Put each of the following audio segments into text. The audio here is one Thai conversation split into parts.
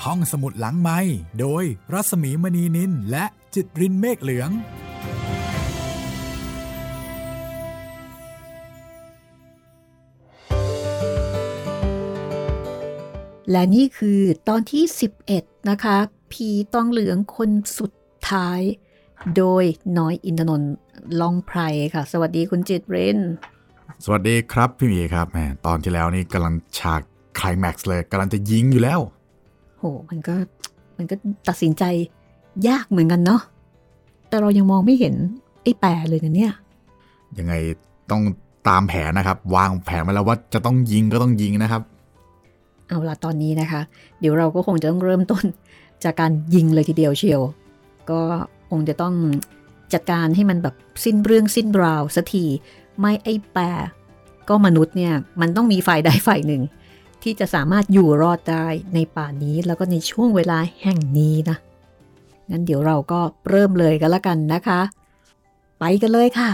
ห้องสมุดหลังไมค์โดยรัศมีมณีนินและจิตรินเมฆเหลืองและนี่คือตอนที่11นะคะผีตองเหลืองคนสุดท้ายโดยน้อยอินทนนท์ล่องไพรค่ะสวัสดีคุณจิตรินสวัสดีครับพี่มีครับแหมตอนที่แล้วนี่กำลังฉากไคลแม็กซ์เลยกำลังจะยิงอยู่แล้วโหมันก็ตัดสินใจยากเหมือนกันเนาะแต่เรายังมองไม่เห็นไอ้แปรเลยนะเนี่ยยังไงต้องตามแผนนะครับวางแผนไว้แล้วว่าจะต้องยิงก็ต้องยิงนะครับเอาล่ะตอนนี้นะคะเดี๋ยวเราก็คงจะต้องเริ่มต้นจากการยิงเลยทีเดียวเชียวก็คงจะต้องจัดการให้มันแบบสิ้นเรื่องสิ้นราวสักทีไม่ไอ้แปรก็มนุษย์เนี่ยมันต้องมีฝ่ายใดฝ่ายหนึ่งที่จะสามารถอยู่รอดได้ในป่านี้แล้วก็ในช่วงเวลาแห่งนี้นะงั้นเดี๋ยวเราก็เริ่มเลยกันละกันนะคะไปกันเลยค่ะ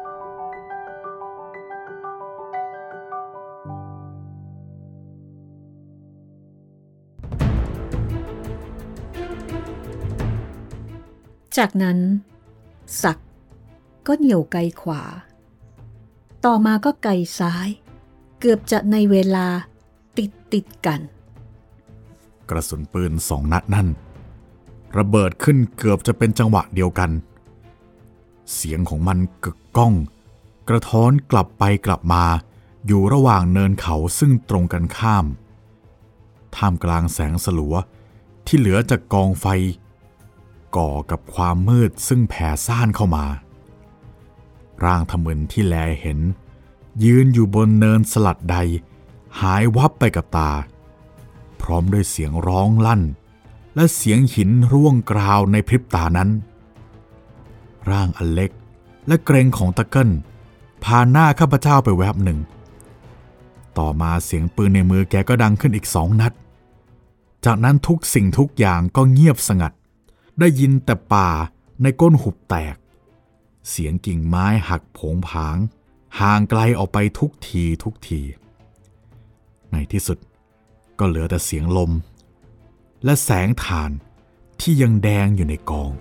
จากนั้นศักดิ์ก็เหนี่ยวไกขวาต่อมาก็ไกซ้ายเกือบจะในเวลาติดกันกระสุนปืน2 นัดนั่นระเบิดขึ้นเกือบจะเป็นจังหวะเดียวกันเสียงของมันกึกก้องกระท้อนกลับไปกลับมาอยู่ระหว่างเนินเขาซึ่งตรงกันข้ามท่ามกลางแสงสลัวที่เหลือจากกองไฟก่อกับความมืดซึ่งแผ่ซ่านเข้ามาร่างทะมึนที่แลเห็นยืนอยู่บนเนินสลัดใดหายวับไปกับตาพร้อมด้วยเสียงร้องลั่นและเสียงหินร่วงกราวในพริบตานั้นร่างอันเล็กและเกรงของตะเกิ้ลผ่านหน้าข้าพเจ้าไปแวบหนึ่งต่อมาเสียงปืนในมือแกก็ดังขึ้นอีก2 นัดจากนั้นทุกสิ่งทุกอย่างก็เงียบสงัดได้ยินแต่ป่าในก้นหุบแตกเสียงกิ่งไม้หักโผงผางห่างไกลออกไปทุกทีในที่สุดก็เหลือแต่เสียงลมและแสงถ่านที่ยังแดงอยู่ในกอง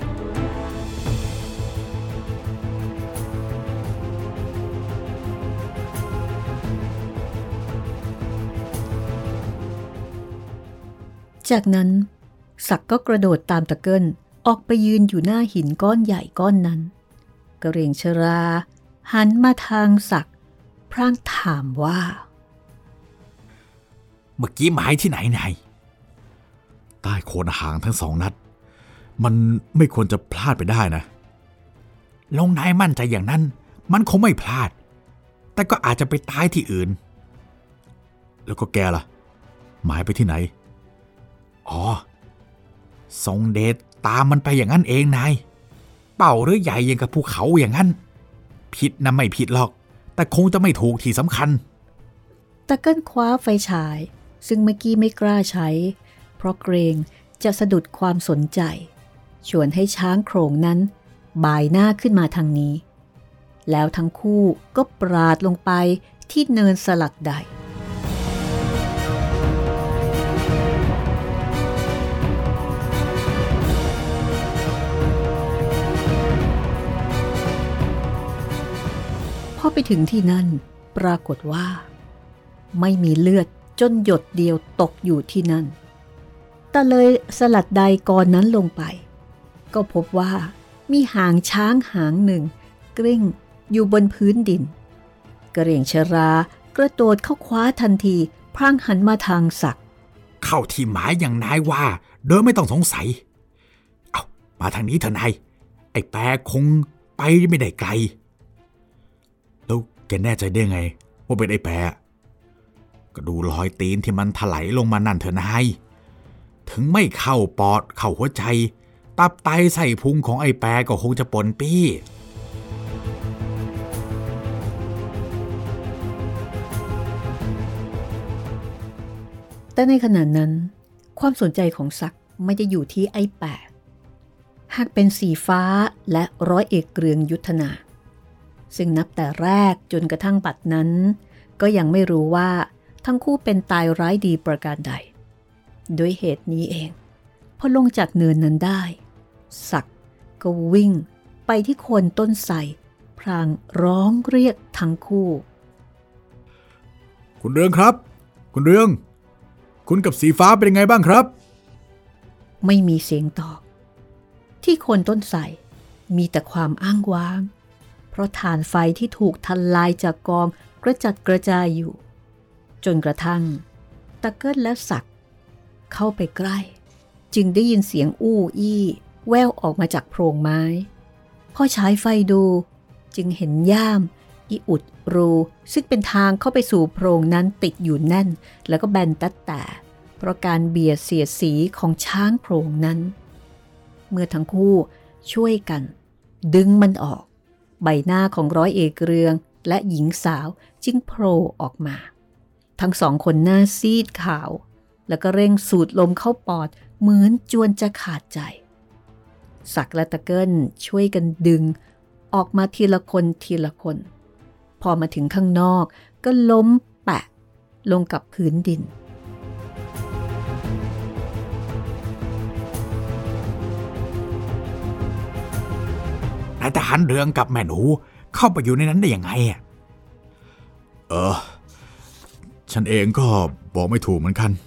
จากนั้นศักดิ์ก็กระโดดตามตะเกิ้ลออกไปยืนอยู่หน้าหินก้อนใหญ่ก้อนนั้นกระเหรี่ยงชราหันมาทางศักดิ์พร่างถามว่าเมื่อกี้หมายที่ไหนนายใต้โคนหางทั้ง2 นัดมันไม่ควรจะพลาดไปได้นะลงนายมั่นใจอย่างนั้นมันคงไม่พลาดแต่ก็อาจจะไปตายที่อื่นแล้วก็แกล่ะหมายไปที่ไหนอ๋อทรงเดชตามมันไปอย่างนั้นเองนายเป่าหรือใหญ่อย่างกับภูเขาอย่างนั้นผิดนะไม่ผิดหรอกแต่คงจะไม่ถูกที่สำคัญตะเกิ้ลคว้าไฟฉายซึ่งเมื่อกี้ไม่กล้าใช้เพราะเกรงจะสะดุดความสนใจชวนให้ช้างโขลงนั้นบ่ายหน้าขึ้นมาทางนี้แล้วทั้งคู่ก็ปราดลงไปที่เนินสลักใดพอไปถึงที่นั่นปรากฏว่าไม่มีเลือดจนหยดเดียวตกอยู่ที่นั่นแต่เลยสลัดใดก่อนนั้นลงไปก็พบว่ามีหางช้างหางหนึ่งกลิ้งอยู่บนพื้นดินกระเหรี่ยงชรากระโดดเข้าคว้าทันทีพลางหันมาทางศักดิ์เข้าที่หมายอย่างนายว่าโดยไม่ต้องสงสัยเอามาทางนี้เถอะนายไอ้แปรคงไปไม่ได้ไกลแล้วแกแน่ใจได้ไงว่าเป็นไอ้แปรก็ดูรอยตีนที่มันถลายลงมานั่นเถอะนายถึงไม่เข้าปอดเข้าหัวใจตับไตไส้พุงของไอ้แปรก็คงจะปนปี้แต่ในขณะนั้นความสนใจของศักดิ์ไม่ได้อยู่ที่ไอ้แปรหากเป็นสีฟ้าและร้อยเอกเกรืองยุทธนาซึ่งนับแต่แรกจนกระทั่งบัดนั้นก็ยังไม่รู้ว่าทั้งคู่เป็นตายร้ายดีประการใดด้วยเหตุนี้เองพอลงจากเนินนั้นได้ศักดิ์ก็วิ่งไปที่โคนต้นไทรพลางร้องเรียกทั้งคู่คุณเรืองครับคุณเรืองคุณกับสีฟ้าเป็นยังไงบ้างครับไม่มีเสียงตอบที่โคนต้นไทรมีแต่ความอ้างว้างเพราะถ่านไฟที่ถูกทลายจากกองกระจัดกระจายอยู่จนกระทั่งตะเกิลและศักดิ์เข้าไปใกล้จึงได้ยินเสียงอู้อี้แว่วออกมาจากโพรงไม้พอฉายไฟดูจึงเห็นย่ามอีอุดรูซึ่งเป็นทางเข้าไปสู่โพรงนั้นติดอยู่แน่นแล้วก็แบนตัดแต่เพราะการเบียดเสียดสีของช้างโพรงนั้นเมื่อทั้งคู่ช่วยกันดึงมันออกใบหน้าของร้อยเอกเรืองและหญิงสาวจึงโผล่ออกมาทั้งสองคนหน้าซีดขาวแล้วก็เร่งสูดลมเข้าปอดเหมือนจวนจะขาดใจศักดิ์และตะเกิลช่วยกันดึงออกมาทีละคนทีละคนพอมาถึงข้างนอกก็ล้มแปะลงกับพื้นดินนายทหารเรืองกับแม่หนูเข้าไปอยู่ในนั้นได้ยังไงฉันเองก็บอกไม่ถูกเหมือนกัน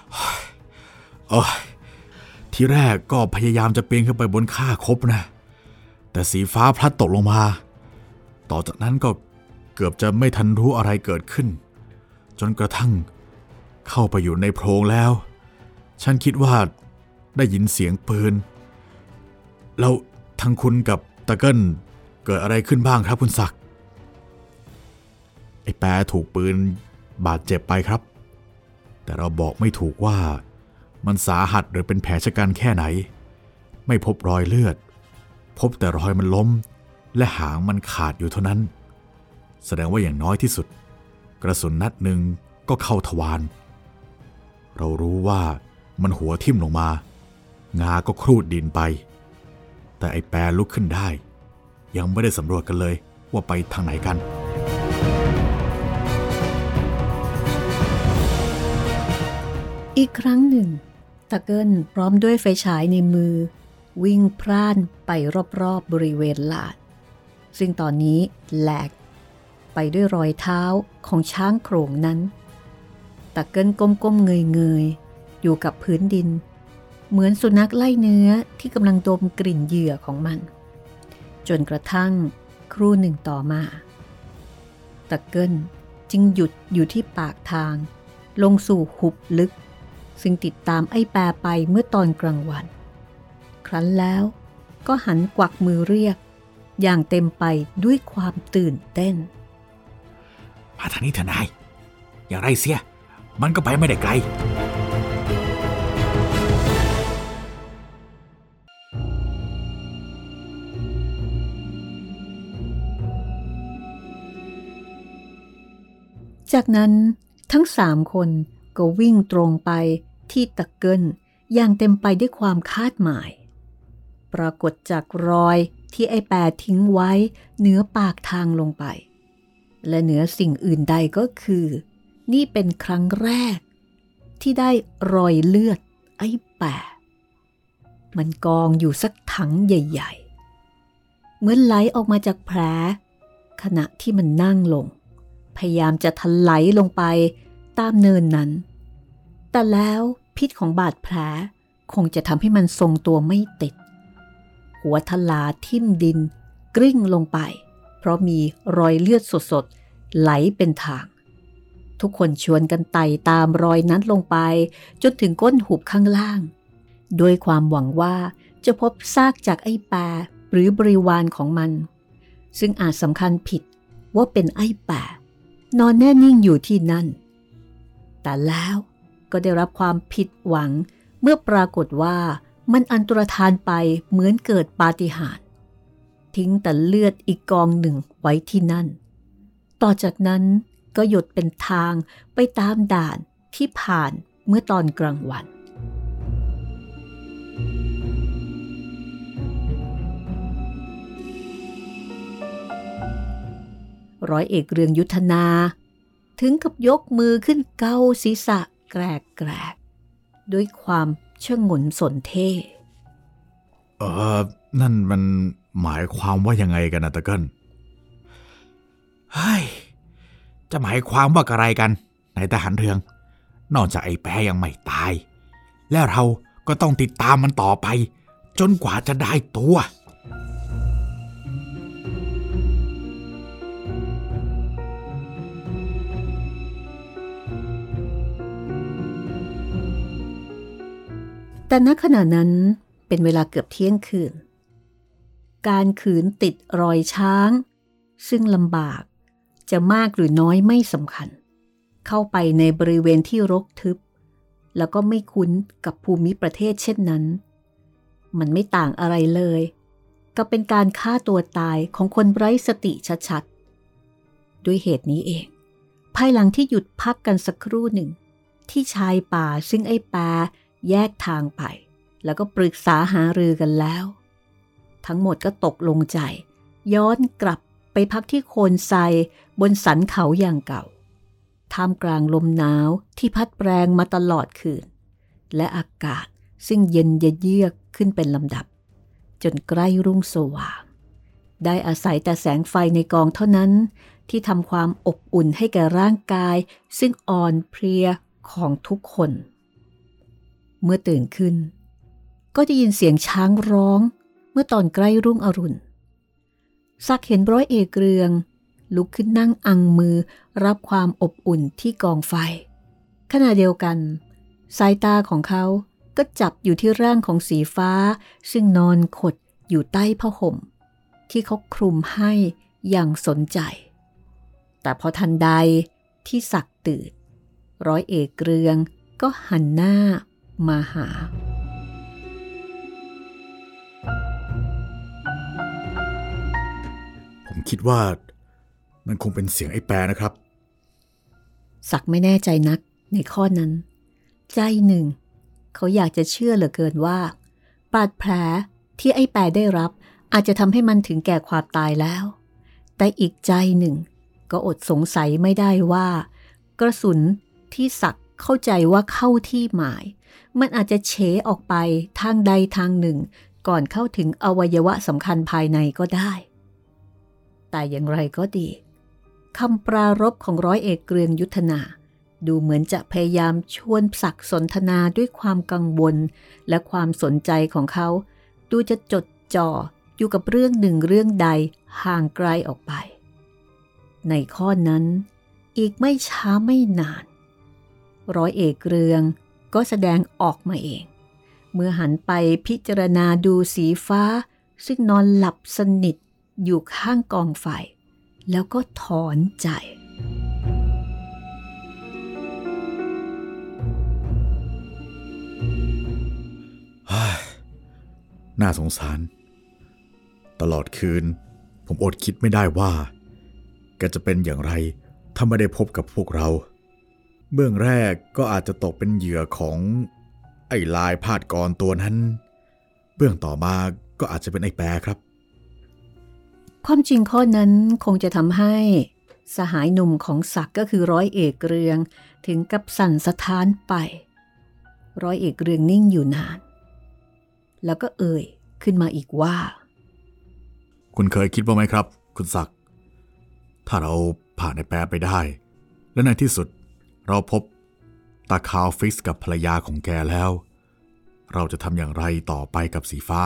ทีแรกก็พยายามจะปีนขึ้นไปบนข้าคบนะแต่สีฟ้าพลัดตกลงมาต่อจากนั้นก็เกือบจะไม่ทันรู้อะไรเกิดขึ้นจนกระทั่งเข้าไปอยู่ในโพรงแล้วฉันคิดว่าได้ยินเสียงปืนแล้วทั้งคุณกับตะเกิลเกิดอะไรขึ้นบ้างครับคุณศักดิ์ไอ้แปรถูกปืนบาดเจ็บไปครับแต่เราบอกไม่ถูกว่ามันสาหัสหรือเป็นแผลชะกันแค่ไหนไม่พบรอยเลือดพบแต่รอยมันล้มและหางมันขาดอยู่เท่านั้นแสดงว่าอย่างน้อยที่สุดกระสุนนัดหนึ่งก็เข้าทวารเรารู้ว่ามันหัวทิ่มลงมางาก็ครูดดินไปแต่ไอ้แปรลุกขึ้นได้ยังไม่ได้สำรวจกันเลยว่าไปทางไหนกันอีกครั้งหนึ่งตะเกิลพร้อมด้วยไฟฉายในมือวิ่งพร่านไปรอบๆบริเวณลาดซึ่งตอนนี้แหลกไปด้วยรอยเท้าของช้างโขลงนั้นตะเกิลก้มๆเงยๆอยู่กับพื้นดินเหมือนสุนัขไล่เนื้อที่กำลังดมกลิ่นเหยื่อของมันจนกระทั่งครู่หนึ่งต่อมาตะเกิลจึงหยุดอยู่ที่ปากทางลงสู่หุบลึกซึ่งติดตามไอ้แปรไปเมื่อตอนกลางวันครั้นแล้วก็หันกวักมือเรียกอย่างเต็มไปด้วยความตื่นเต้นมาทางนี้เถอะนายอย่างไรเสียมันก็ไปไม่ได้ไกลจากนั้นทั้ง3 คนก็วิ่งตรงไปที่ตะเกิลอย่างเต็มไปด้วยความคาดหมายปรากฏจากรอยที่ไอ้แปรทิ้งไว้เหนือปากทางลงไปและเหนือสิ่งอื่นใดก็คือนี่เป็นครั้งแรกที่ได้รอยเลือดไอ้แปรมันกองอยู่สักถังใหญ่ๆเหมือนไหลออกมาจากแผลขณะที่มันนั่งลงพยายามจะถลายลงไปตามเนินนั้นแต่แล้วพิษของบาดแผลคงจะทำให้มันทรงตัวไม่ติดหัวทลาทิ่มดินกลิ้งลงไปเพราะมีรอยเลือดสดๆไหลเป็นทางทุกคนชวนกันไต่ตามรอยนั้นลงไปจนถึงก้นหุบข้างล่างโดยความหวังว่าจะพบซากจากไอ้แปรหรือบริวารของมันซึ่งอาจสำคัญผิดว่าเป็นไอ้แปรนอนแน่นิ่งอยู่ที่นั่นแต่แล้วก็ได้รับความผิดหวังเมื่อปรากฏว่ามันอันตรธานไปเหมือนเกิดปาฏิหาริย์ทิ้งแต่เลือดอีกกองหนึ่งไว้ที่นั่นต่อจากนั้นก็หยดเป็นทางไปตามด่านที่ผ่านเมื่อตอนกลางวันร้อยเอกเรืองยุทธนาถึงกับยกมือขึ้นเกาศีรษะแกรกด้วยความชงนสนเท่นั่นมันหมายความว่ายังไงกันนะตะเกิ้ลเฮ้ยจะหมายความว่าอะไรกันนายทหารเรืองนอกจากไอ้แปรยังไม่ตายแล้วเราก็ต้องติดตามมันต่อไปจนกว่าจะได้ตัวแต่ณขณะนั้นเป็นเวลาเกือบเที่ยงคืนการขืนติดรอยช้างซึ่งลำบากจะมากหรือน้อยไม่สำคัญเข้าไปในบริเวณที่รกทึบแล้วก็ไม่คุ้นกับภูมิประเทศเช่นนั้นมันไม่ต่างอะไรเลยกับเป็นการฆ่าตัวตายของคนไร้สติชัดๆด้วยเหตุนี้เองภายหลังที่หยุดพักกันสักครู่หนึ่งที่ชายป่าซึ่งไอ้แปรแยกทางไปแล้วก็ปรึกษาหารือกันแล้วทั้งหมดก็ตกลงใจย้อนกลับไปพักที่โคนไทรบนสันเขาอย่างเก่าท่ามกลางลมหนาวที่พัดแรงมาตลอดคืนและอากาศซึ่งเย็นเยือกขึ้นเป็นลำดับจนใกล้รุ่งสว่างได้อาศัยแต่แสงไฟในกองเท่านั้นที่ทำความอบอุ่นให้แก่ร่างกายซึ่งอ่อนเพลียของทุกคนเมื่อตื่นขึ้นก็ได้ยินเสียงช้างร้องเมื่อตอนใกล้รุ่งอรุณศักดิ์เห็นร้อยเอกเรืองลุกขึ้นนั่งอังมือรับความอบอุ่นที่กองไฟขณะเดียวกันสายตาของเขาก็จับอยู่ที่ร่างของสีฟ้าซึ่งนอนขดอยู่ใต้ผ้าห่มที่เขาคลุมให้อย่างสนใจแต่พอทันใดที่ศักดิ์ตื่นร้อยเอกเรืองก็หันหน้ามาหาผมคิดว่ามันคงเป็นเสียงไอ้แปรนะครับศักดิ์ไม่แน่ใจนักในข้อนั้นใจหนึ่งเขาอยากจะเชื่อเหลือเกินว่าบาดแผลที่ไอ้แปรได้รับอาจจะทำให้มันถึงแก่ความตายแล้วแต่อีกใจหนึ่งก็อดสงสัยไม่ได้ว่ากระสุนที่ศักดิ์เข้าใจว่าเข้าที่หมายมันอาจจะเฉออกไปทางใดทางหนึ่งก่อนเข้าถึงอวัยวะสำคัญภายในก็ได้แต่อย่างไรก็ดีคำปรารภของร้อยเอกเกรืองยุทธนาดูเหมือนจะพยายามชวนศักดิ์สนทนาด้วยความกังวลและความสนใจของเขาดูจะจดจ่ออยู่กับเรื่องหนึ่งเรื่องใดห่างไกลออกไปในข้อนั้นอีกไม่ช้าไม่นานร้อยเอกเรืองก็แสดงออกมาเองเมื่อหันไปพิจารณาดูสีฟ้าซึ่งนอนหลับสนิทอยู่ข้างกองไฟแล้วก็ถอนใจน่าสงสารตลอดคืนผมอดคิดไม่ได้ว่าแกจะเป็นอย่างไรถ้าไม่ได้พบกับพวกเราเบื้องแรกก็อาจจะตกเป็นเหยื่อของไอ้ลายพาดกรตัวนั้นเบื้องต่อมาก็อาจจะเป็นไอ้แปรครับความจริงข้อนั้นคงจะทำให้สหายหนุ่มของศักดิ์ก็คือร้อยเอกเรืองถึงกับสั่นสะท้านไปร้อยเอกเรืองนิ่งอยู่นานแล้วก็เอ่ยขึ้นมาอีกว่าคุณเคยคิดว่าไหมครับคุณศักดิ์ถ้าเราผ่านไอ้แปรไปได้และในที่สุดเราพบตาคาวฟิสกับภรรยาของแกแล้วเราจะทำอย่างไรต่อไปกับสีฟ้า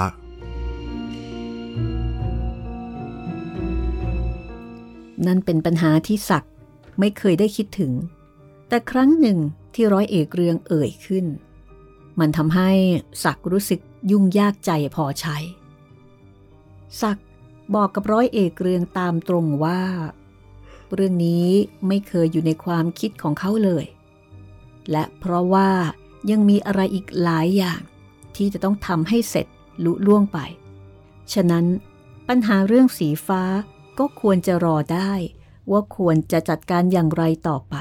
นั่นเป็นปัญหาที่ศักดิ์ไม่เคยได้คิดถึงแต่ครั้งหนึ่งที่ร้อยเอกเรืองเอ่ยขึ้นมันทำให้ศักดิ์รู้สึกยุ่งยากใจพอใช้ศักดิ์บอกกับร้อยเอกเรืองตามตรงว่าเรื่องนี้ไม่เคยอยู่ในความคิดของเขาเลยและเพราะว่ายังมีอะไรอีกหลายอย่างที่จะต้องทำให้เสร็จลุล่วงไปฉะนั้นปัญหาเรื่องสีฟ้าก็ควรจะรอได้ว่าควรจะจัดการอย่างไรต่อไป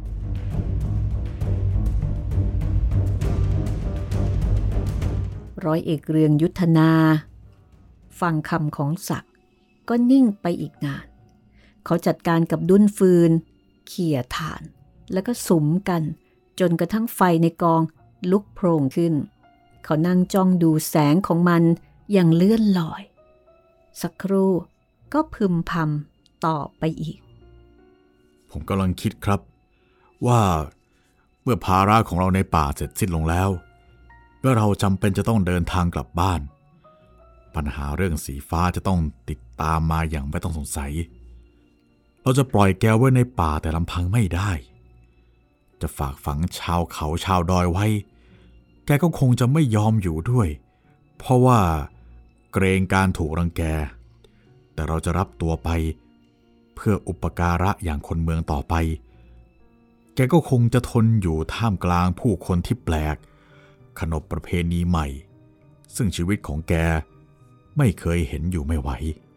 ร้อยเอกเรืองยุทธนาฟังคำของศักดิ์ก็นิ่งไปอีกนานเขาจัดการกับดุ้นฟืนเขี่ยถ่านแล้วก็สุมกันจนกระทั่งไฟในกองลุกโผล่ขึ้นเขานั่งจ้องดูแสงของมันอย่างเลื่อนลอยสักครู่ก็พึมพำต่อไปอีกผมกำลังคิดครับว่าเมื่อภาระของเราในป่าเสร็จสิ้นลงแล้วเมื่อเราจำเป็นจะต้องเดินทางกลับบ้านปัญหาเรื่องสีฟ้าจะต้องติดตามมาอย่างไม่ต้องสงสัยเราจะปล่อยแกไว้ในป่าแต่ลำพังไม่ได้จะฝากฝังชาวเขาชาวดอยไว้แกก็คงจะไม่ยอมอยู่ด้วยเพราะว่าเกรงการถูกรังแกแต่เราจะรับตัวไปเพื่ออุปการะอย่างคนเมืองต่อไปแกก็คงจะทนอยู่ท่ามกลางผู้คนที่แปลกขนบประเพณีใหม่ซึ่งชีวิตของแกไม่เคยเห็นอยู่ไม่ไหว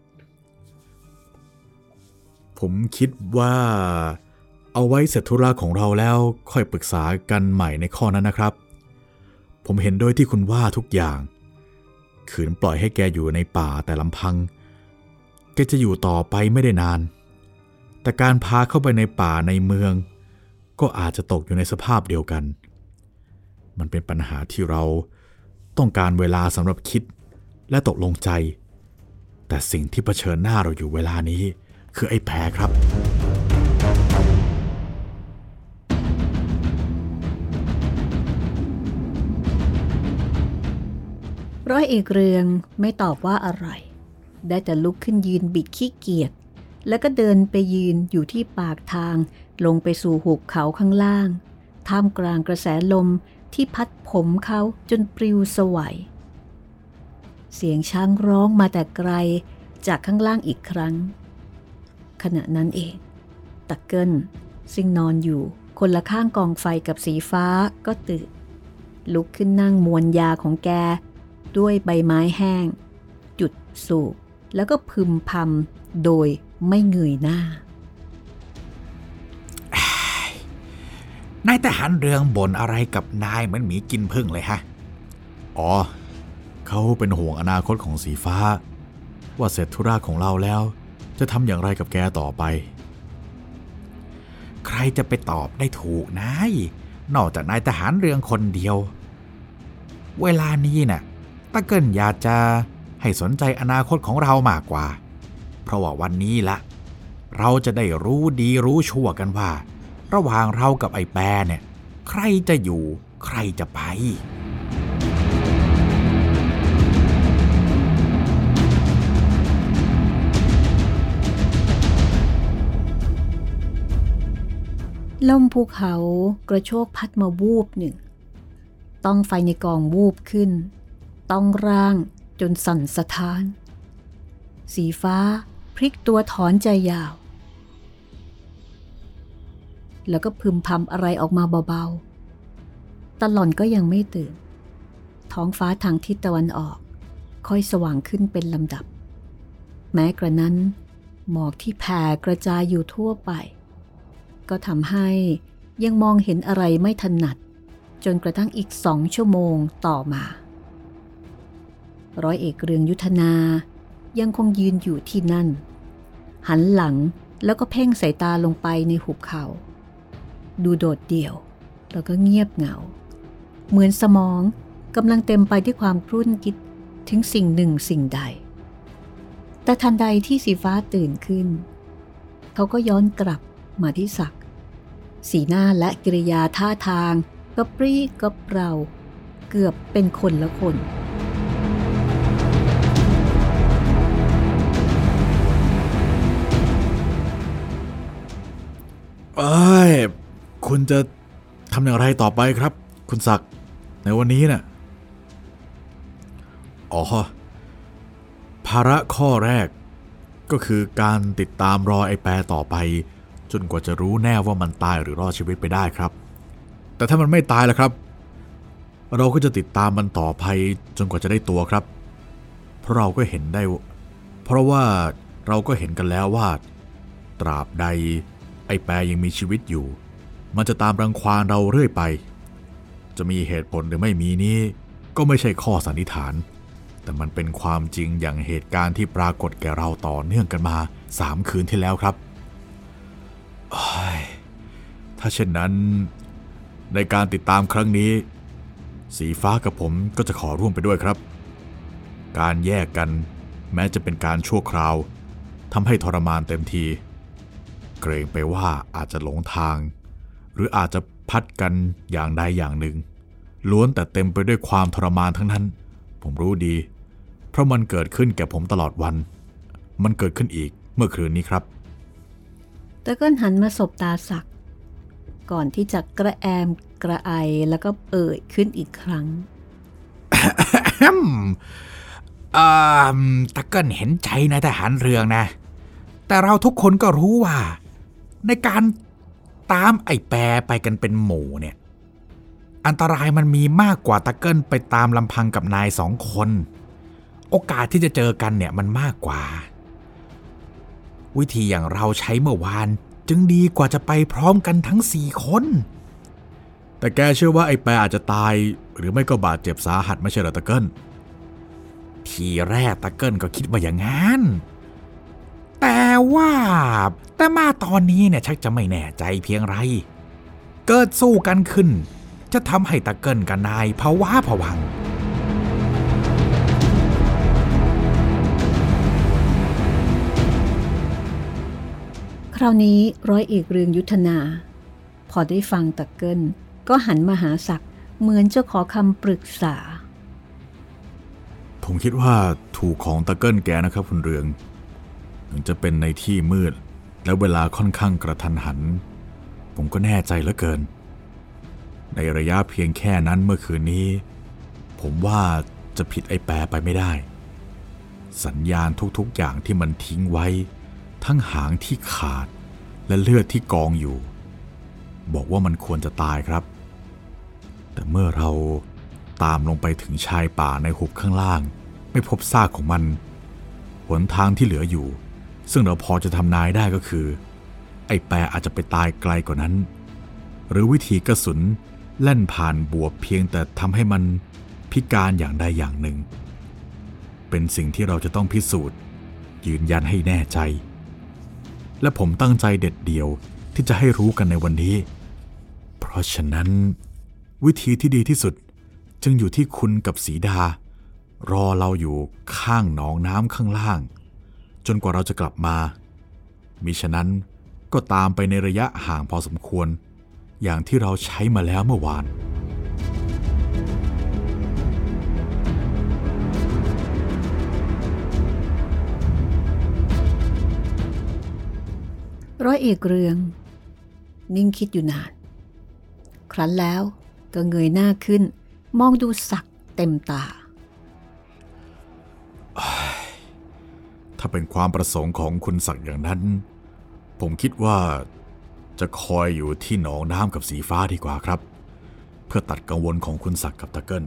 ผมคิดว่าเอาไว้เสร็จธุระของเราแล้วค่อยปรึกษากันใหม่ในข้อนั้นนะครับผมเห็นด้วยที่คุณว่าทุกอย่างขืนปล่อยให้แกอยู่ในป่าแต่ลำพังแกจะอยู่ต่อไปไม่ได้นานแต่การพาเข้าไปในป่าในเมืองก็อาจจะตกอยู่ในสภาพเดียวกันมันเป็นปัญหาที่เราต้องการเวลาสำหรับคิดและตกลงใจแต่สิ่งที่เผชิญหน้าเราอยู่เวลานี้คือไอ้แผลครับร้อยเอกเรืองไม่ตอบว่าอะไรได้แต่ลุกขึ้นยืนบิดขี้เกียจแล้วก็เดินไปยืนอยู่ที่ปากทางลงไปสู่หุบเขาข้างล่างท่ามกลางกระแสลมที่พัดผมเขาจนปลิวสวัยเสียงช้างร้องมาแต่ไกลจากข้างล่างอีกครั้งขณะนั้นเองตะเกิลซึ่งนอนอยู่คนละข้างกองไฟกับสีฟ้าก็ตื่นลุกขึ้นนั่งมวนยาของแกด้วยใบไม้แห้งจุดสูบแล้วก็พึมพำโดยไม่เงยหน้านายทหารเรืองบ่นอะไรกับนายเหมือนหมีกินผึ้งเลยฮะอ๋อเขาเป็นห่วงอนาคตของสีฟ้าว่าเสร็จธุระของเราแล้วจะทำอย่างไรกับแกต่อไปใครจะไปตอบได้ถูกนายนอกจากนายทหารเรืองคนเดียวเวลานี้น่ะตะเกิลอยากจะให้สนใจอนาคตของเรามากกว่าเพราะว่าวันนี้ละเราจะได้รู้ดีรู้ชั่วกันว่าระหว่างเรากับไอ้แปรเนี่ยใครจะอยู่ใครจะไปลมภูเขากระโชกพัดมาวูบหนึ่งต้องไฟในกองวูบขึ้นต้องร่างจนสั่นสะท้านสีฟ้าพลิกตัวถอนใจยาวแล้วก็พึมพำอะไรออกมาเบาๆแต่หล่อนก็ยังไม่ตื่นท้องฟ้าทางทิศตะวันออกค่อยสว่างขึ้นเป็นลำดับแม้กระนั้นหมอกที่แผ่กระจายอยู่ทั่วไปก็ทำให้ยังมองเห็นอะไรไม่ถนัดจนกระทั่งอีก2 ชั่วโมงต่อมาร้อยเอกเรืองยุทธนายังคงยืนอยู่ที่นั่นหันหลังแล้วก็เพ่งสายตาลงไปในหุบเขาดูโดดเดี่ยวแล้วก็เงียบเหงาเหมือนสมองกำลังเต็มไปด้วยความครุ่นคิดถึงสิ่งหนึ่งสิ่งใดแต่ทันใดที่สีฟ้าตื่นขึ้นเขาก็ย้อนกลับมาที่ศักดิ์สีหน้าและกิริยาท่าทางก็ปรี้ก็เปร่าเกือบเป็นคนละคนคุณจะทำอย่างไรต่อไปครับคุณศักดิ์ในวันนี้น่ะภาระข้อแรกก็คือการติดตามรอไอ้แปรต่อไปจนกว่าจะรู้แน่ว่ามันตายหรือรอดชีวิตไปได้ครับแต่ถ้ามันไม่ตายล่ะครับเราก็จะติดตามมันต่อไปจนกว่าจะได้ตัวครับเพราะว่าเราก็เห็นกันแล้วว่าตราบใดไอ้แปรยังมีชีวิตอยู่มันจะตามรังควานเราเรื่อยไปจะมีเหตุผลหรือไม่มีนี้ก็ไม่ใช่ข้อสันนิษฐานแต่มันเป็นความจริงอย่างเหตุการณ์ที่ปรากฏแก่เราต่อเนื่องกันมา3 คืนที่แล้วครับถ้าเช่นนั้นในการติดตามครั้งนี้สีฟ้ากับผมก็จะขอร่วมไปด้วยครับการแยกกันแม้จะเป็นการชั่วคราวทำให้ทรมานเต็มทีเกรงไปว่าอาจจะหลงทางหรืออาจจะพัดกันอย่างใดอย่างหนึ่งล้วนแต่เต็มไปด้วยความทรมานทั้งนั้นผมรู้ดีเพราะมันเกิดขึ้นแก่ผมตลอดวันมันเกิดขึ้นอีกเมื่อคืนนี้ครับตะเกิลหันมาสบตาศักดิ์ก่อนที่จะกระแอมกระไอแล้วก็เอ่ยขึ้นอีกครั้งตะเกิลเห็นใจนายทหารเรืองนะแต่เราทุกคนก็รู้ว่าในการตามไอ้แปรไปกันเป็นหมู่เนี่ยอันตรายมันมีมากกว่าตะเกิลไปตามลำพังกับนาย2 คนโอกาสที่จะเจอกันเนี่ยมันมากกว่าวิธีอย่างเราใช้เมื่อวานจึงดีกว่าจะไปพร้อมกันทั้ง4 คนแต่แกเชื่อว่าไอ้แปรอาจจะตายหรือไม่ก็บาดเจ็บสาหัสไม่ใช่เหรอตะเกิลทีแรกตะเกิลก็คิดว่าอย่างนั้นแต่มาตอนนี้เนี่ยชักจะไม่แน่ใจเพียงไรเกิดสู้กันขึ้นจะทำให้ตะเกิลกับนายภาวะผวังคราวนี้ร้อยเอกเรืองยุทธนาพอได้ฟังตะเกิลก็หันมาหาศักดิ์เหมือนจะขอคำปรึกษาผมคิดว่าถูกของตะเกิลแกนะครับคุณเรืองถึงจะเป็นในที่มืดและเวลาค่อนข้างกระทันหันผมก็แน่ใจเหลือเกินในระยะเพียงแค่นั้นเมื่อคืนนี้ผมว่าจะผิดไอ้แปรไปไม่ได้สัญญาณทุกๆอย่างที่มันทิ้งไว้ทั้งหางที่ขาดและเลือดที่กองอยู่บอกว่ามันควรจะตายครับแต่เมื่อเราตามลงไปถึงชายป่าในหุบข้างล่างไม่พบซากของมันหนทางที่เหลืออยู่ซึ่งเราพอจะทำนายได้ก็คือไอ้แปรอาจจะไปตายไกลกว่านั้นหรือวิธีกระสุนแล่นผ่านบวบเพียงแต่ทำให้มันพิการอย่างใดอย่างหนึ่งเป็นสิ่งที่เราจะต้องพิสูจน์ยืนยันให้แน่ใจและผมตั้งใจเด็ดเดี่ยวที่จะให้รู้กันในวันนี้เพราะฉะนั้นวิธีที่ดีที่สุดจึงอยู่ที่คุณกับสีดารอเราอยู่ข้างหนองน้ำข้างล่างจนกว่าเราจะกลับมามิฉะนั้นก็ตามไปในระยะห่างพอสมควรอย่างที่เราใช้มาแล้วเมื่อวานร้อยเอกเรืองนิ่งคิดอยู่นานครั้นแล้วก็เงยหน้าขึ้นมองดูศักดิ์เต็มตาถ้าเป็นความประสงค์ของคุณศักดิ์อย่างนั้นผมคิดว่าจะคอยอยู่ที่หนองน้ำกับสีฟ้าดีกว่าครับเพื่อตัดกังวลของคุณศักดิ์กับตะเกิล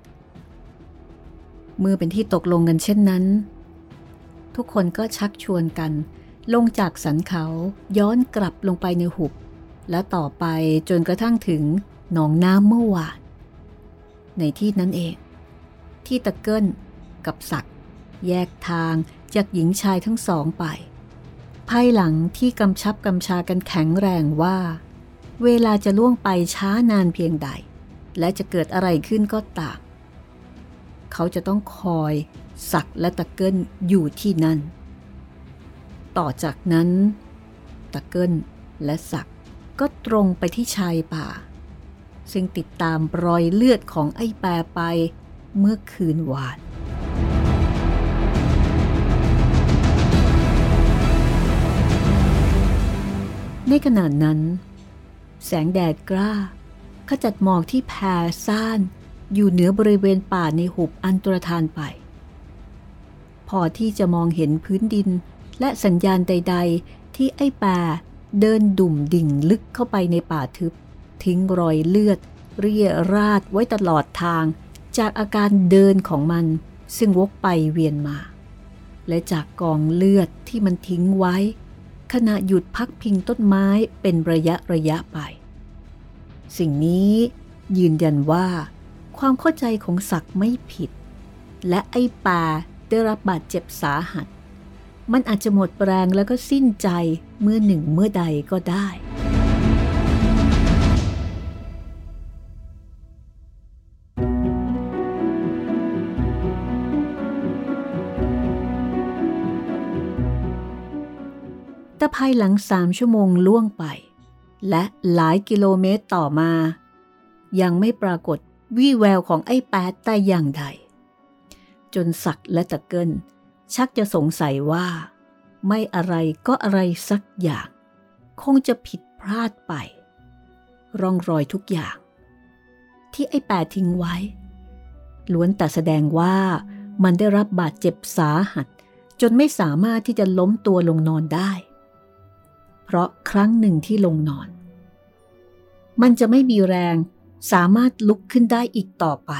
เมื่อเป็นที่ตกลงกันเช่นนั้นทุกคนก็ชักชวนกันลงจากสันเขาย้อนกลับลงไปในหุบและต่อไปจนกระทั่งถึงหนองน้ำเมื่อวานในที่นั้นเองที่ตะเกิลกับศักดิ์แยกทางจากหญิงชายทั้งสองไปภายหลังที่กำชับกำชากันแข็งแรงว่าเวลาจะล่วงไปช้านานเพียงใดและจะเกิดอะไรขึ้นก็ตามเขาจะต้องคอยศักดิ์และตะเกิลอยู่ที่นั่นต่อจากนั้นตะเกิลและศักดิ์ก็ตรงไปที่ชายป่าซึ่งติดตามรอยเลือดของไอ้แปรไปเมื่อคืนวานในขณะนั้นแสงแดดกล้าขจัดหมอกที่แผ่ซ่านอยู่เหนือบริเวณป่าในหุบอันตรธานไปพอที่จะมองเห็นพื้นดินและสัญญาณใดๆที่ไอ้แปรเดินดุ่มดิ่งลึกเข้าไปในป่าทึบทิ้งรอยเลือดเรี่ยราดไว้ตลอดทางจากอาการเดินของมันซึ่งวกไปเวียนมาและจากกองเลือดที่มันทิ้งไว้ขณะหยุดพักพิงต้นไม้เป็นระยะไปสิ่งนี้ยืนยันว่าความเข้าใจของศักดิ์ไม่ผิดและไอ้แปรได้รับบาดเจ็บสาหัสมันอาจจะหมดแรงแล้วก็สิ้นใจเมื่อหนึ่งเมื่อใดก็ได้แต่ภายหลัง3 ชั่วโมงล่วงไปและหลายกิโลเมตรต่อมายังไม่ปรากฏวี่แววของไอ้แป๊ดแต่อย่างใดจนศักดิ์และตะเกิลชักจะสงสัยว่าไม่อะไรก็อะไรสักอย่างคงจะผิดพลาดไปร่องรอยทุกอย่างที่ไอ้แป๊ดทิ้งไว้ล้วนแต่แสดงว่ามันได้รับบาดเจ็บสาหัสจนไม่สามารถที่จะล้มตัวลงนอนได้เพราะครั้งหนึ่งที่ลงนอนมันจะไม่มีแรงสามารถลุกขึ้นได้อีกต่อไป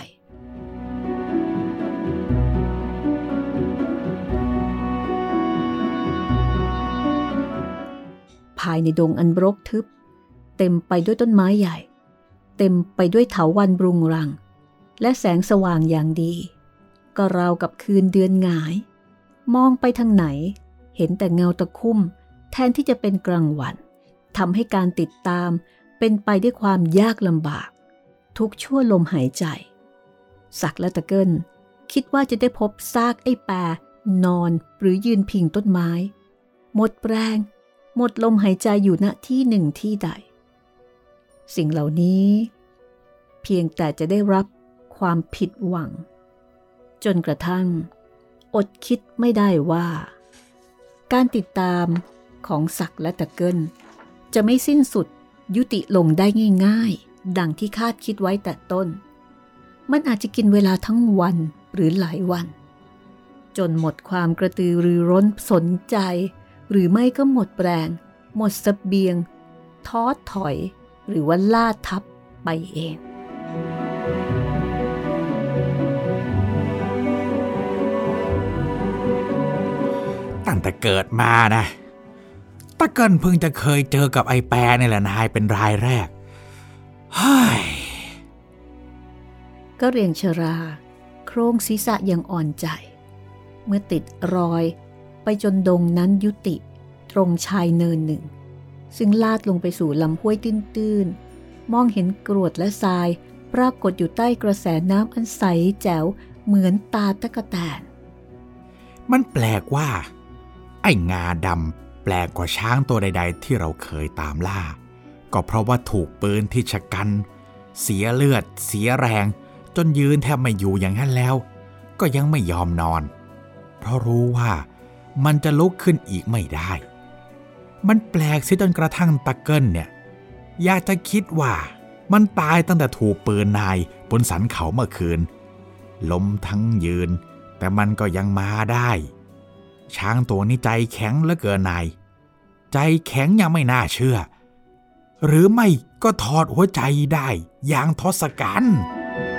ภายในดงอันรกทึบเต็มไปด้วยต้นไม้ใหญ่เต็มไปด้วยเถาวัลย์รุงรังและแสงสว่างอย่างดีก็ราวกับคืนเดือนหงายมองไปทางไหนเห็นแต่เงาตะคุ่มแทนที่จะเป็นกลางวันทำให้การติดตามเป็นไปด้วยความยากลำบากทุกชั่วลมหายใจศักดิ์และตะเกิลคิดว่าจะได้พบซากไอ้แปรนอนหรือยืนพิงต้นไม้หมดแรงหมดลมหายใจอยู่ณที่หนึ่งที่ใดสิ่งเหล่านี้เพียงแต่จะได้รับความผิดหวังจนกระทั่งอดคิดไม่ได้ว่าการติดตามของศักดิ์และตะเกิลจะไม่สิ้นสุดยุติลงได้ง่ายๆดังที่คาดคิดไว้แต่ต้นมันอาจจะกินเวลาทั้งวันหรือหลายวันจนหมดความกระตือรือร้นสนใจหรือไม่ก็หมดแรงหมดเสบียงท้อถอยหรือว่าล่าทับไปเองตั้งแต่เกิดมานะตะเกิลเพิ่งจะเคยเจอกับไอ้แปรนี่แหละนายเป็นรายแรกเฮ้ยก็เรียงชราโครงศีรษะยังอ่อนใจเมื่อติดรอยไปจนดงนั้นยุติตรงชายเนินหนึ่งซึ่งลาดลงไปสู่ลำห้วยตื้นๆมองเห็นกรวดและทรายปรากฏอยู่ใต้กระแสน้ำอันใสแจ๋วเหมือนตาตะกแตนมันแปลกว่าไอ้งาดำแปลกกว่าช้างตัวใดๆที่เราเคยตามล่าก็เพราะว่าถูกปืนที่ชะกันเสียเลือดเสียแรงจนยืนแทบไม่อยู่อย่างนั้นแล้วก็ยังไม่ยอมนอนเพราะรู้ว่ามันจะลุกขึ้นอีกไม่ได้มันแปลกเสียจนกระทั่งตะเกิลเนี่ยอยากจะคิดว่ามันตายตั้งแต่ถูกปืนนายบนสันเขาเมื่อคืนล้มทั้งยืนแต่มันก็ยังมาได้ช้างตัวนี้ใจแข็งเหลือเกินนายใจแข็งยังไม่น่าเชื่อหรือไม่ก็ถอดหัวใจได้อย่างทศกัณฐ์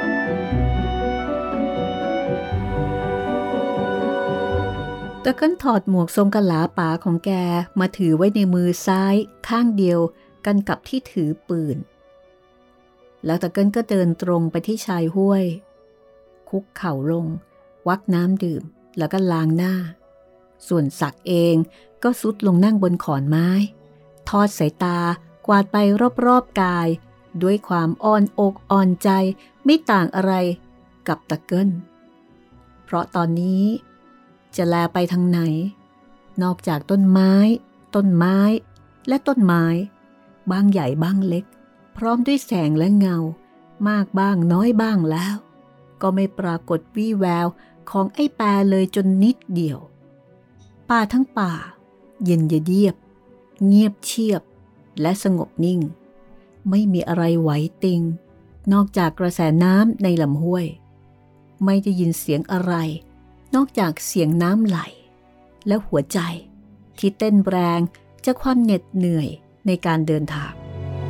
ตะเกิลถอดหมวกทรงกะลาป๋าของแกมาถือไว้ในมือซ้ายข้างเดียวกันกับที่ถือปืนแล้วตะเกิลก็เดินตรงไปที่ชายห้วยคุกเข่าลงวักน้ำดื่มแล้วก็ล้างหน้าส่วนศักดิ์เองก็ซุดลงนั่งบนขอนไม้ทอดสายตากวาดไปรอบๆกายด้วยความอ่อนอกอ่อนใจไม่ต่างอะไรกับตะเกิลเพราะตอนนี้จะแลไปทางไหนนอกจากต้นไม้และต้นไม้บางใหญ่บางเล็กพร้อมด้วยแสงและเงามากบ้างน้อยบ้างแล้วก็ไม่ปรากฏวี่แววของไอ้แปรเลยจนนิดเดียวป่าทั้งป่าเย็นเยียบเงียบเชียบและสงบนิ่งไม่มีอะไรไหวติงนอกจากกระแสน้ำในลำห้วยไม่ได้ยินเสียงอะไรนอกจากเสียงน้ำไหลและหัวใจที่เต้นแรงจากความเหน็ดเหนื่อยในการเดินทาง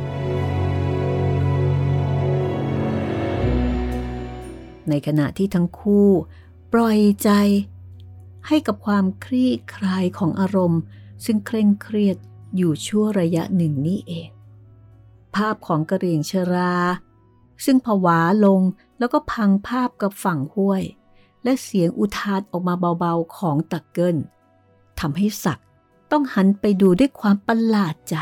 ในขณะที่ทั้งคู่ปล่อยใจให้กับความคลี่คลายของอารมณ์ซึ่งเคร่งเครียดอยู่ชั่วระยะหนึ่งนี้เองภาพของกระเหรี่ยงชราซึ่งผวาลงแล้วก็พังภาพกับฝั่งห้วยและเสียงอุทานออกมาเบาๆของตะเกิลทำให้ศักดิ์ต้องหันไปดูด้วยความประหลาดใจ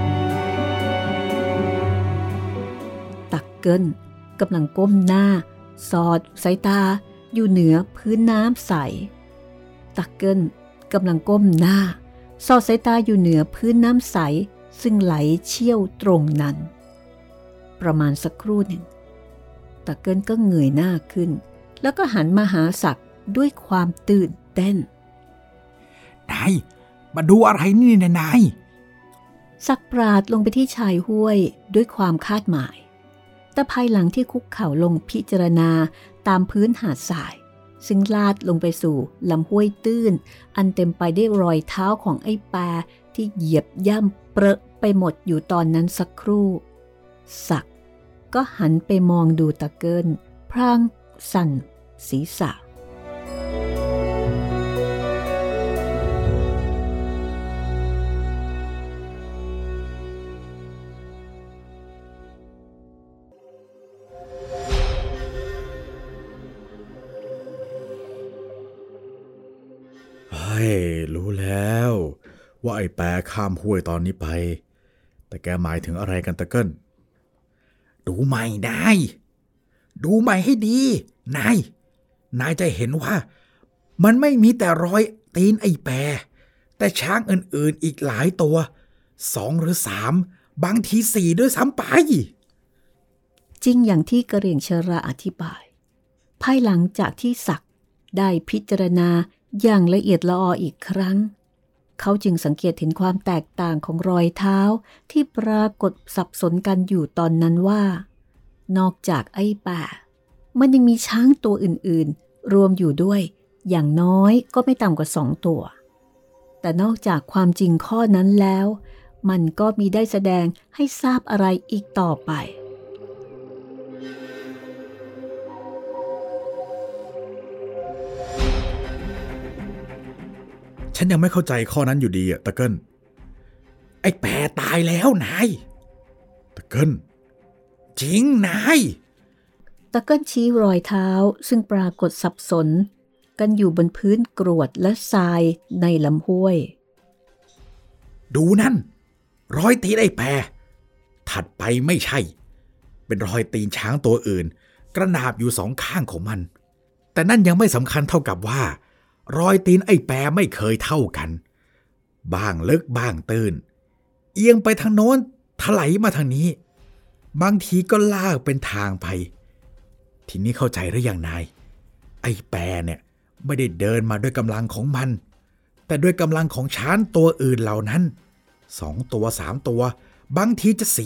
ตะเกิลกำลังก้มหน้าสอดสายตาอยู่เหนือพื้นน้ำใสตักเกิลกำลังก้มหน้าสอดสายตาอยู่เหนือพื้นน้ำใสซึ่งไหลเชี่ยวตรงนั้นประมาณสักครู่หนึ่งตักเกิลก็เงยหน้าขึ้นแล้วก็หันมาหาศักดิ์ด้วยความตื่นเต้นนายมาดูอะไรนี่นายศักดิ์ปราดลงไปที่ชายห้วยด้วยความคาดหมายแต่ภายหลังที่คุกเข่าลงพิจารณาตามพื้นหาดทรายซึ่งลาดลงไปสู่ลำห้วยตื้นอันเต็มไปด้วยรอยเท้าของไอ้ปลาที่เหยียบย่ำเปรอะไปหมดอยู่ตอนนั้นสักครู่ศักดิ์ก็หันไปมองดูตะเกิลพลางสั่นศีรษะรู้แล้วว่าไอ้แปรข้ามห้วยตอนนี้ไปแต่แกหมายถึงอะไรกันตะเกิลดูใหม่นายดูใหม่ให้ดีนายจะเห็นว่ามันไม่มีแต่รอยตีนไอ้แปรแต่ช้างอื่นๆอีกหลายตัว2 หรือ 3บางที4ด้วยซ้ำไปจริงอย่างที่กระเหรี่ยงเชราอธิบายภายหลังจากที่ศักดิ์ได้พิจารณาอย่างละเอียดละอออีกครั้งเขาจึงสังเกตเห็นความแตกต่างของรอยเท้าที่ปรากฏสับสนกันอยู่ตอนนั้นว่านอกจากไอ้ป่ามันยังมีช้างตัวอื่นๆรวมอยู่ด้วยอย่างน้อยก็ไม่ต่ำกว่า2 ตัวแต่นอกจากความจริงข้อนั้นแล้วมันก็มีได้แสดงให้ทราบอะไรอีกต่อไปฉันยังไม่เข้าใจข้อนั้นอยู่ดีอะตะเกิลไอ้แปรตายแล้วนายตะเกิลจริงนายตะเกิลชี้รอยเท้าซึ่งปรากฏสับสนกันอยู่บนพื้นกรวดและทรายในลำห้วยดูนั่นรอยตีนไอ้แปรถัดไปไม่ใช่เป็นรอยตีนช้างตัวอื่นกระนาบอยู่2 ข้างของมันแต่นั่นยังไม่สำคัญเท่ากับว่ารอยตีนไอ้แปรไม่เคยเท่ากันบ้างลึกบ้างตื้นเอียงไปทางโน้นถลายมาทางนี้บางทีก็ลากเป็นทางไปทีนี้เข้าใจหรือยังนายไอ้แปรเนี่ยไม่ได้เดินมาด้วยกำลังของมันแต่ด้วยกำลังของช้างตัวอื่นเหล่านั้น2 ตัว 3 ตัวบางทีจะ4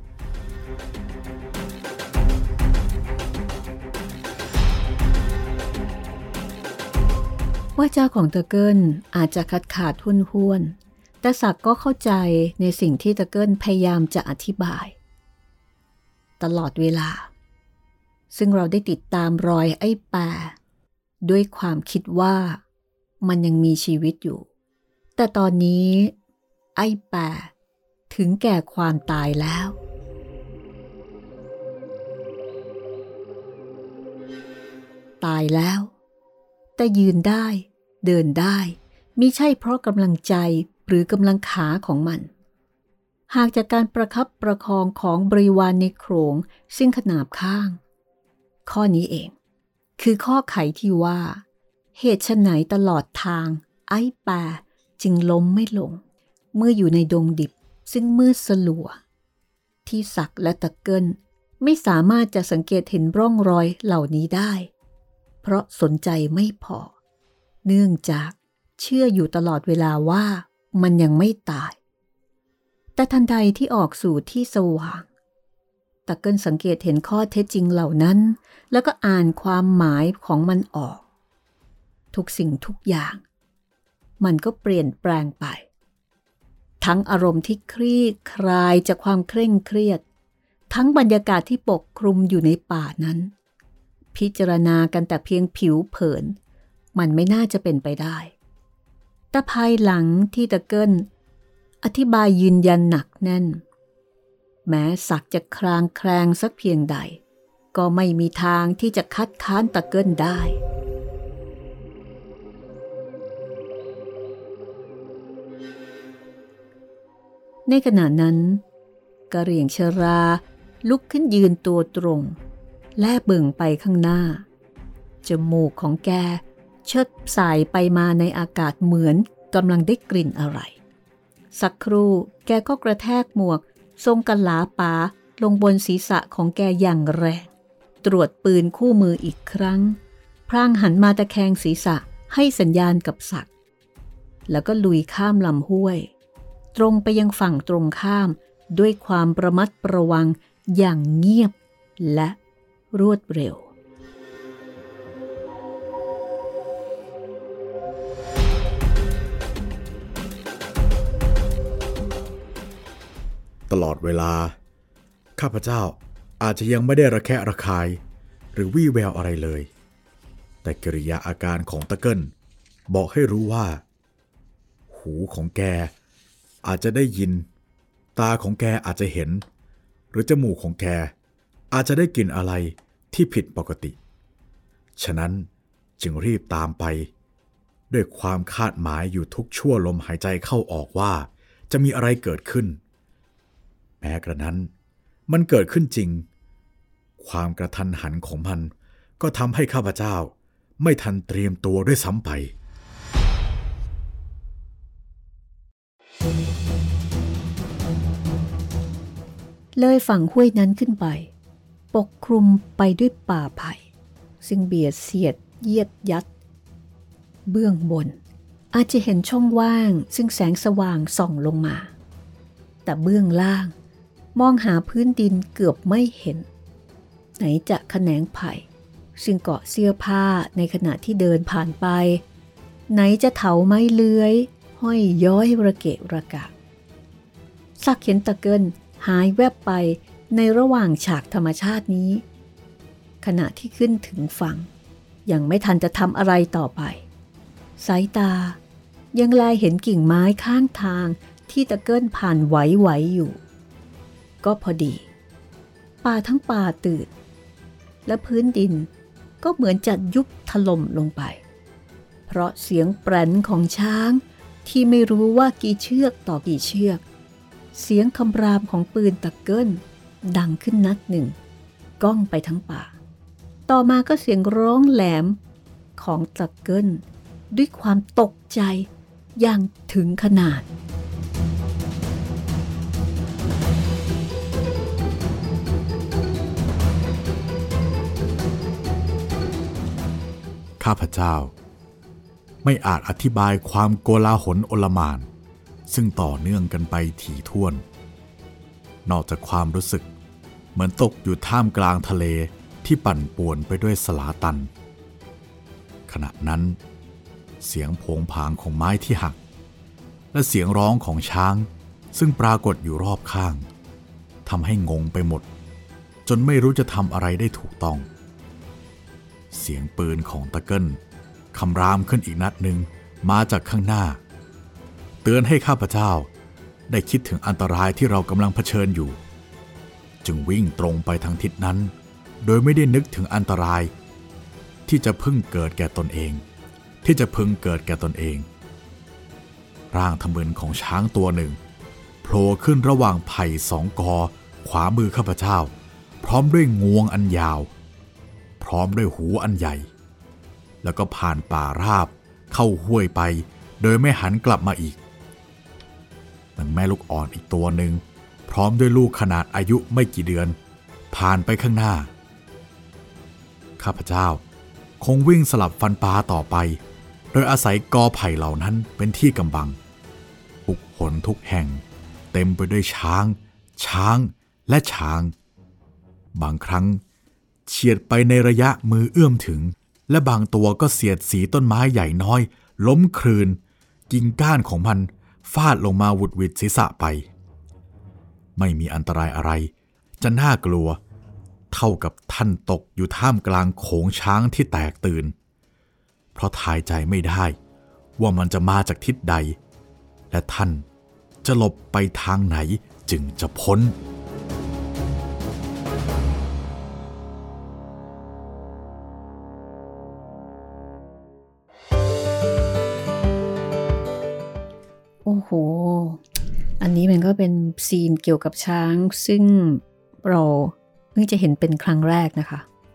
ว่าเจ้าของตะเกิลอาจจะขาดห้วนแต่ศักดิ์ก็เข้าใจในสิ่งที่ตะเกิลพยายามจะอธิบายตลอดเวลาซึ่งเราได้ติดตามรอยไอ้แปรด้วยความคิดว่ามันยังมีชีวิตอยู่แต่ตอนนี้ไอ้แปรถึงแก่ความตายแล้วตายแล้วแต่ยืนได้เดินได้มิใช่เพราะกำลังใจหรือกำลังขาของมันหากจากการประคับประคองของบริวารในโขงซึ่งขนาบข้างข้อนี้เองคือข้อไขที่ว่าเหตุไฉนตลอดทางไอ้แปรจึงล้มไม่ลงเมื่ออยู่ในดงดิบซึ่งมืดสลัวที่ศักดิ์และตะเกิลไม่สามารถจะสังเกตเห็นร่องรอยเหล่านี้ได้เพราะสนใจไม่พอเนื่องจากเชื่ออยู่ตลอดเวลาว่ามันยังไม่ตายแต่ทันใดที่ออกสู่ที่สว่างตะเกิลสังเกตเห็นข้อเท็จจริงเหล่านั้นแล้วก็อ่านความหมายของมันออกทุกสิ่งทุกอย่างมันก็เปลี่ยนแปลงไปทั้งอารมณ์ที่คลี่คลายจากความเคร่งเครียดทั้งบรรยากาศที่ปกคลุมอยู่ในป่านั้นพิจารณากันแต่เพียงผิวเผินมันไม่น่าจะเป็นไปได้แต่ภายหลังที่ตะเกิลอธิบายยืนยันหนักแน่นแม้ศักดิ์จะคลางแคลงสักเพียงใดก็ไม่มีทางที่จะคัดค้านตะเกิลได้ในขณะนั้นกระเหรี่ยงชราลุกขึ้นยืนตัวตรงแลบเบิ่งไปข้างหน้าจมูกของแกเชิดสายไปมาในอากาศเหมือนกำลังได้กลิ่นอะไรสักครู่แกก็กระแทกหมวกทรงกะลาป๋าลงบนศีรษะของแกอย่างแรงตรวจปืนคู่มืออีกครั้งพลางหันมาตะแคงศีรษะให้สัญญาณกับศักดิ์แล้วก็ลุยข้ามลำห้วยตรงไปยังฝั่งตรงข้ามด้วยความระมัดระวังอย่างเงียบและรวดเร็วตลอดเวลาข้าพเจ้าอาจจะยังไม่ได้ระแคะระคายหรือวี่แววอะไรเลยแต่กิริยาอาการของตะเกิลบอกให้รู้ว่าหูของแกอาจจะได้ยินตาของแกอาจจะเห็นหรือจมูกของแกอาจจะได้กลิ่นอะไรที่ผิดปกติฉะนั้นจึงรีบตามไปด้วยความคาดหมายอยู่ทุกชั่วลมหายใจเข้าออกว่าจะมีอะไรเกิดขึ้นแม้กระนั้นมันเกิดขึ้นจริงความกระทันหันของมันก็ทำให้ข้าพเจ้าไม่ทันเตรียมตัวด้วยซ้ำไปเลยฝั่งห้วยนั้นขึ้นไปปกคลุมไปด้วยป่าไผ่ซึ่งเบียดเสียดเยียดยัดเบื้องบนอาจจะเห็นช่องว่างซึ่งแสงสว่างส่องลงมาแต่เบื้องล่างมองหาพื้นดินเกือบไม่เห็นไหนจะแขนงไผ่ซึ่งเกาะเสื้อผ้าในขณะที่เดินผ่านไปไหนจะเถาไม้เลื้อยห้อยย้อยระเกะระกะสักเห็นตะเกิลหายแวบไปในระหว่างฉากธรรมชาตินี้ขณะที่ขึ้นถึงฝั่งยังไม่ทันจะทำอะไรต่อไปสายตายังแลเห็นกิ่งไม้ข้างทางที่ตะเกิลผ่านไหวๆอยู่ก็พอดีป่าทั้งป่าตื่นและพื้นดินก็เหมือนจะยุบถล่มลงไปเพราะเสียงแปรนของช้างที่ไม่รู้ว่ากี่เชือกต่อกี่เชือกเสียงคำรามของปืนตะเกิลดังขึ้นนัดหนึ่งก้องไปทั้งป่าต่อมาก็เสียงร้องแหลมของตะเกิลด้วยความตกใจอย่างถึงขนาดข้าพเจ้าไม่อาจอธิบายความโกลาหลโอลหม่านซึ่งต่อเนื่องกันไปถี่ถ้วนนอกจากความรู้สึกเหมือนตกอยู่ท่ามกลางทะเลที่ปั่นป่วนไปด้วยสลาตันขณะนั้นเสียงโผงผางของไม้ที่หักและเสียงร้องของช้างซึ่งปรากฏอยู่รอบข้างทำให้งงไปหมดจนไม่รู้จะทำอะไรได้ถูกต้องเสียงปืนของตะเกิลคำรามขึ้นอีกนัดหนึ่งมาจากข้างหน้าเตือนให้ข้าพเจ้าได้คิดถึงอันตรายที่เรากำลังเผชิญอยู่จึงวิ่งตรงไปทางทิศนั้นโดยไม่ได้นึกถึงอันตรายที่จะพึงเกิดแก่ตนเองร่างทะมึนของช้างตัวหนึ่งโผล่ขึ้นระหว่างไผ่สองกอขวามือข้าพเจ้าพร้อมด้วยงวงอันยาวพร้อมด้วยหูอันใหญ่แล้วก็ผ่านป่าราบเข้าห้วยไปโดยไม่หันกลับมาอีกนางแม่ลูกอ่อนอีกตัวหนึ่งพร้อมด้วยลูกขนาดอายุไม่กี่เดือนผ่านไปข้างหน้าข้าพเจ้าคงวิ่งสลับฟันปลาต่อไปโดยอาศัยกอไผ่เหล่านั้นเป็นที่กำบังทุกหนทุกแห่งเต็มไปด้วยช้างและช้างบางครั้งเฉียดไปในระยะมือเอื้อมถึงและบางตัวก็เสียดสีต้นไม้ใหญ่น้อยล้มคลืนกิ่งก้านของมันฟาดลงมาหวุดหวิดศีรษะไปไม่มีอันตรายอะไรจะน่ากลัวเท่ากับท่านตกอยู่ท่ามกลางโขงช้างที่แตกตื่นเพราะทายใจไม่ได้ว่ามันจะมาจากทิศใดและท่านจะหลบไปทางไหนจึงจะพ้นโอ้โหอันนี้มันก็เป็นซีนเกี่ยวกับช้างซึ่งเราเพิ่งจะเห็นเป็นครั้งแรกนะคะ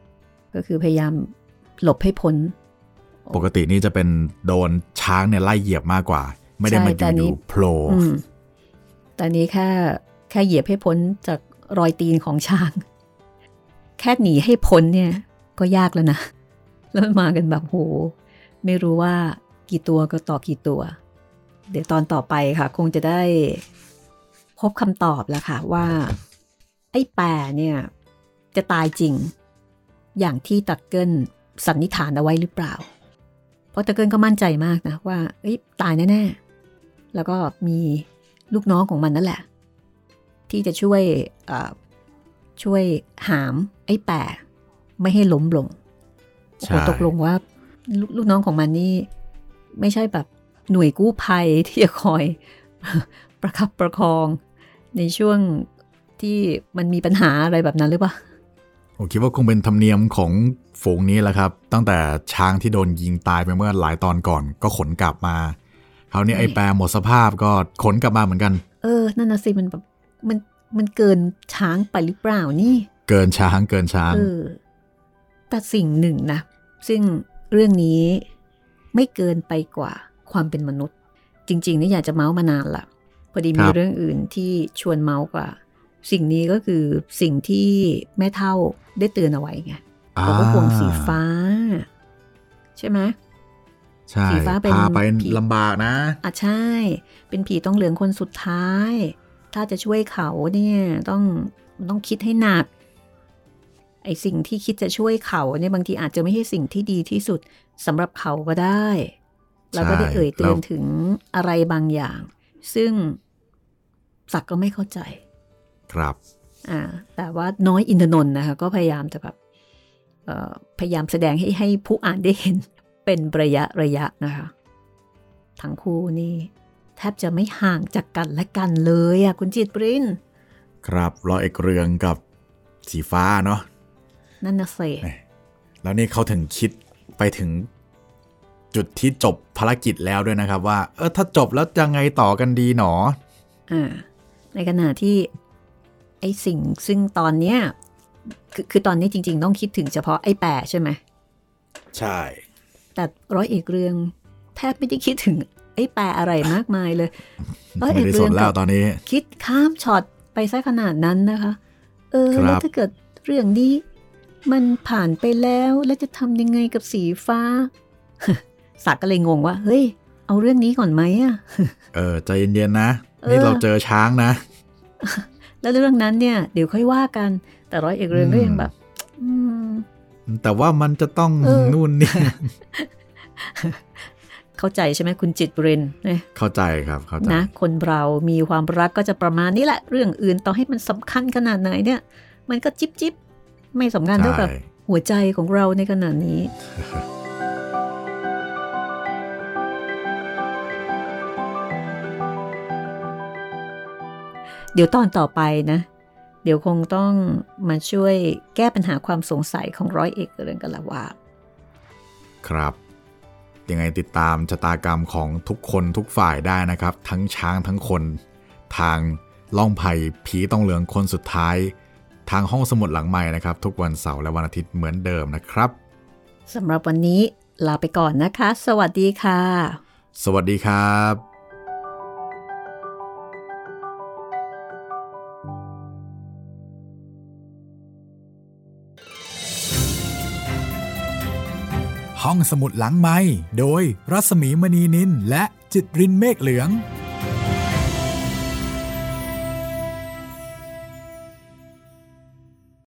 ก็คือพยายามหลบให้พ้นปกตินี่จะเป็นโดนช้างเนี่ยไล่เหยียบมากกว่าไม่ได้มาอยู่โผล่แต่นี้แค่เหยียบให้พ้นจากรอยตีนของช้างแค่หนีให้พ้นเนี่ยก็ยากแล้วนะแล้วมากันแบบโหไม่รู้ว่ากี่ตัวก็ต่อกี่ตัวเดี๋ยวตอนต่อไปค่ะคงจะได้พบคำตอบแล้วค่ะว่าไอ้แปะเนี่ยจะตายจริงอย่างที่ตักเกิลสันนิษฐานเอาไว้หรือเปล่าเพราะตักเกิลก็มั่นใจมากนะว่าตายแน่ๆแล้วก็มีลูกน้องของมันนั่นแหละที่จะช่วยหามไอ้แปะไม่ให้ล้มลงโอ้โหตกลงว่าลูกน้องของมันนี่ไม่ใช่แบบหน่วยกู้ภัยที่จะคอยประคับประคองในช่วงที่มันมีปัญหาอะไรแบบนั้นหรือเปล่าผมคิดว่าคงเป็นธรรมเนียมของฝูงนี้แหละครับตั้งแต่ช้างที่โดนยิงตายไปเมื่อหลายตอนก่อนก็ขนกลับมาคราวนี้ไอ้แปรหมดสภาพก็ขนกลับมาเหมือนกันนั่นน่ะสิมันแบบมันเกินช้างไปหรือเปล่านี่เกินช้างแต่สิ่งหนึ่งนะซึ่งเรื่องนี้ไม่เกินไปกว่าความเป็นมนุษย์จริงๆนี่อยากจะเมาส์มานานละพอดีมีเรื่องอื่นที่ชวนเมาส์กว่าสิ่งนี้ก็คือสิ่งที่แม่เฒ่าได้เตือนเอาไว้ไงบอกว่าห่วงสีฟ้าใช่ไหมใช่สีฟ้าเป็นพาไปลำบากนะใช่เป็นผีต้องเหลืองคนสุดท้ายถ้าจะช่วยเขาเนี่ยต้องคิดให้หนักไอ้สิ่งที่คิดจะช่วยเขาเนี่ยบางทีอาจจะไม่ใช่สิ่งที่ดีที่สุดสำหรับเขาก็ได้แล้วก็ได้เอ่ยเตือนถึงอะไรบางอย่างซึ่งศักดิ์ก็ไม่เข้าใจครับแต่ว่าน้อยอินทนนท์นะคะก็พยายามจะแบบพยายามแสดงให้ผู้อ่านได้เห็นเป็นระยะนะคะทั้งคู่นี่แทบจะไม่ห่างจากกันและกันเลยอ่ะคุณจิตรินครับร้อยเอกเรืองกับสีฟ้าเนาะนั่นน่ะสิแล้วนี่เขาถึงคิดไปถึงจุดที่จบภารกิจแล้วด้วยนะครับว่าถ้าจบแล้วยังไงต่อกันดีหนอในขณะที่ไอ้สิ่งซึ่งตอนเนี้ยคือตอนนี้จริงๆต้องคิดถึงเฉพาะไอ้แปะใช่ไหมใช่แต่ร้อยเอกเรืองแทบไม่ได้คิดถึงไอ้แปะอะไรมากมายเลยร้อยเอกเรืองแล้วตอนนี้คิดข้ามช็อตไปซะขนาดนั้นนะคะแล้วถ้าเกิดเรื่องนี้มันผ่านไปแล้วจะทำยังไงกับสีฟ้าศักดิ์ก็เลยงงว่าเฮ้ยเอาเรื่องนี้ก่อนไหมใจเย็นๆนะนี่เราเจอช้างนะแล้วเรื่องนั้นเนี่ยเดี๋ยวค่อยว่ากันแต่ร้อยเอกเรืองก็ยังแบบแต่ว่ามันจะต้องนู่นนี่เข้าใจใช่ไหมคุณจิตรินเข้าใจครับเข้าใจนะคนเรามีความรักก็จะประมาณนี้แหละเรื่องอื่นต่อให้มันสำคัญขนาดไหนเนี่ยมันก็จิ๊บไม่สำคัญเท่ากับหัวใจของเราในขณะนี้ เดี๋ยวตอนต่อไปนะเดี๋ยวคงต้องมาช่วยแก้ปัญหาความสงสัยของร้อยเอกเรืองกันละว่าครับยังไงติดตามชะตากรรมของทุกคนทุกฝ่ายได้นะครับทั้งช้างทั้งคนทางล่องไผ่ผีต้องเหลืองคนสุดท้ายทางห้องสมุดหลังใหม่นะครับทุกวันเสาร์และวันอาทิตย์เหมือนเดิมนะครับสำหรับวันนี้ลาไปก่อนนะคะสวัสดีค่ะสวัสดีครับห้องสมุดหลังไมค์โดยรัศมีมณีนินและจิตรินเมฆเหลือง